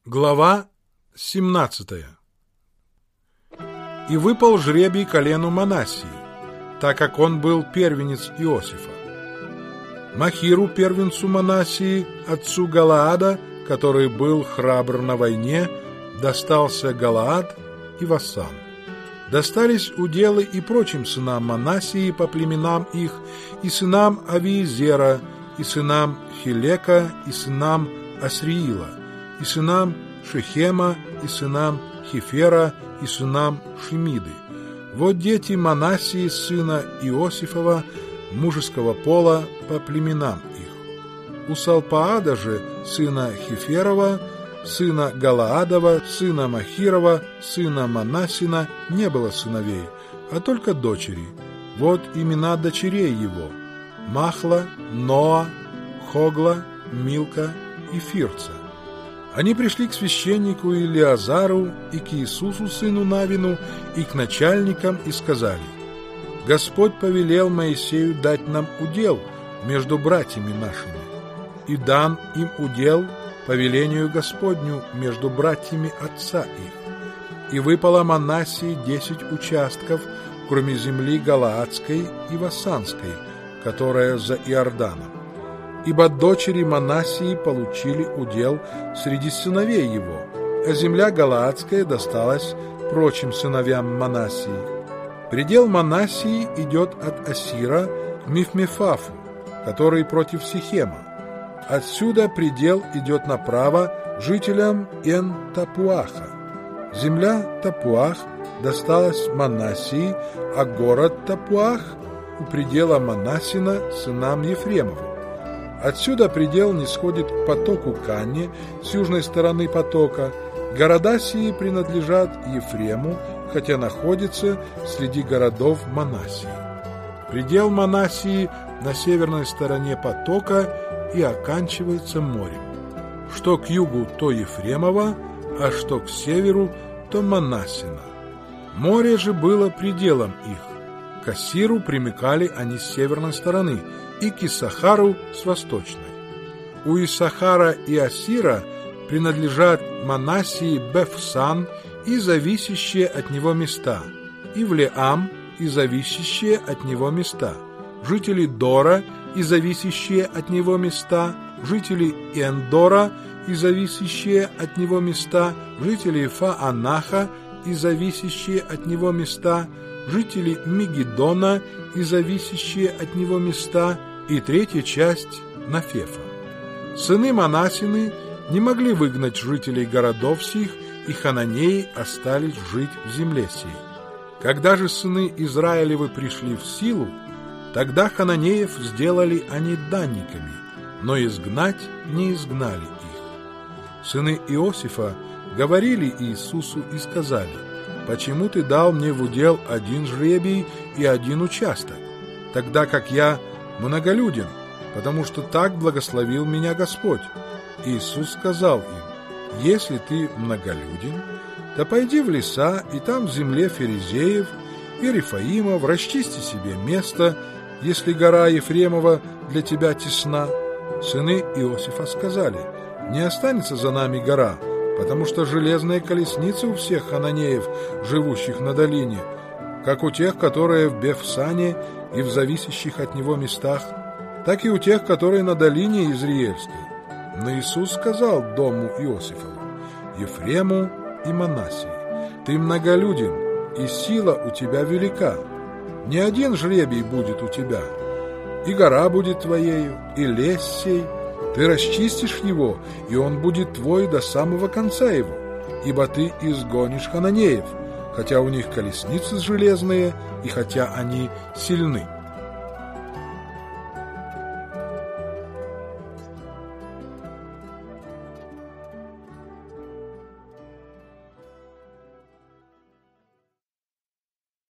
Глава 17. И выпал жребий колену Манассии, так как он был первенец Иосифа. Махиру, первенцу Манассии, отцу Галаада, который был храбр на войне, достался Галаад и Вассан. Достались уделы и прочим сынам Манассии по племенам их, и сынам Авиезера, и сынам Хилека, и сынам Асриила, и сынам Шехема, и сынам Хефера, и сынам Шемиды. Вот дети Манассии, сына Иосифова, мужеского пола, по племенам их. У Салпаада же, сына Хеферова, сына Галаадова, сына Махирова, сына Манассина, не было сыновей, а только дочери. Вот имена дочерей его: Махла, Ноа, Хогла, Милка и Фирца. Они пришли к священнику Илиазару и к Иисусу, сыну Навину, и к начальникам, и сказали: Господь повелел Моисею дать нам удел между братьями нашими, и дан им удел по велению Господню между братьями отца их. И выпало Манассии 10 участков, кроме земли Галаадской и Вассанской, которая за Иорданом. Ибо дочери Манассии получили удел среди сыновей его, а земля Галаадская досталась прочим сыновьям Манассии. Предел Манассии идет от Асира к Мифмефафу, который против Сихема. Отсюда предел идет направо жителям Эн-Тапуаха. Земля Тапуах досталась Манассии, а город Тапуах у предела Манассина сынам Ефремову. Отсюда предел нисходит к потоку Канне с южной стороны потока. Города сии принадлежат Ефрему, хотя находятся среди городов Манассии. Предел Манассии на северной стороне потока и оканчивается морем. Что к югу, то Ефремово, а что к северу, то Манассина. Море же было пределом их. К Асиру примыкали они с северной стороны, и к Иссахару с восточной. У Иссахара и Асира принадлежат Манассии Бефсан и зависящие от него места, и Влеам и зависящие от него места, жители Дора и зависящие от него места, жители Эндора и зависящие от него места, жители Фаанаха и зависящие от него места, жители Мегидона и зависящие от него места, и третья часть Нафефа. Сыны Манассины не могли выгнать жителей городов сих, и хананеи остались жить в земле сей. Когда же сыны Израилевы пришли в силу, тогда хананеев сделали они данниками, но изгнать не изгнали их. Сыны Иосифа говорили Иисусу и сказали: «Почему ты дал мне в удел один жребий и один участок, тогда как я многолюден, потому что так благословил меня Господь?» Иисус сказал им: «Если ты многолюден, то пойди в леса, и там в земле Ферезеев и Рефаимов расчисти себе место, если гора Ефремова для тебя тесна». Сыны Иосифа сказали: «Не останется за нами гора, потому что железные колесницы у всех хананеев, живущих на долине, как у тех, которые в Бефсане и в зависящих от него местах, так и у тех, которые на долине Изриельской». Но Иисус сказал дому Иосифову, Ефрему и Манассии: «Ты многолюден, и сила у тебя велика. Не один жребий будет у тебя, и гора будет твоею, и лес сей. Ты расчистишь его, и он будет твой до самого конца его, ибо ты изгонишь хананеев, хотя у них колесницы железные, и хотя они сильны».